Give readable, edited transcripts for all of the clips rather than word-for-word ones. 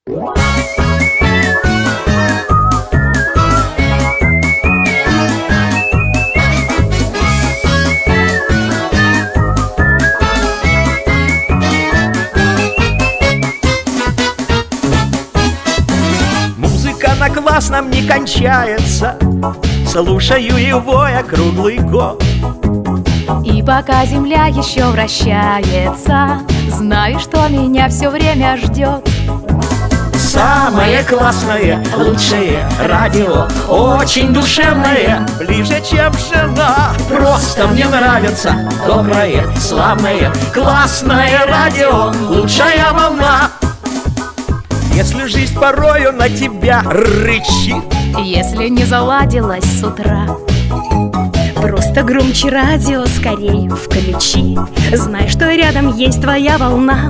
Музыка на классном не кончается, слушаю его я круглый год. И пока земля еще вращается, знаю, что меня все время ждет. Самое классное, лучшее радио, очень душевное, ближе, чем жена. Просто мне нравится доброе, славное, классное радио, лучшая волна. Если жизнь порою на тебя рычит, если не заладилась с утра, просто громче радио скорей включи. Знай, что рядом есть твоя волна.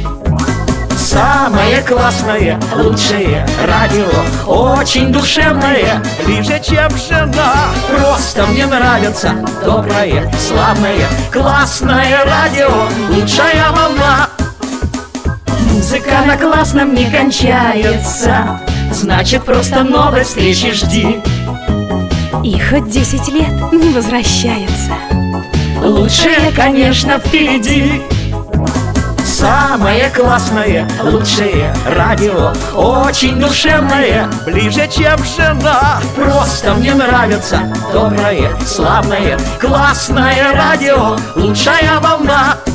самое классное, лучшее радио, очень душевное, ближе, чем жена. Просто мне нравится доброе, славное, классное радио, лучшая волна. Музыка на классном не кончается, значит, просто новой встречи жди. И хоть 10 лет не возвращается, лучшее, конечно, впереди. Самое классное, лучшее радио, очень душевное, ближе, чем жена. Просто мне нравится доброе, славное, классное радио, лучшая волна.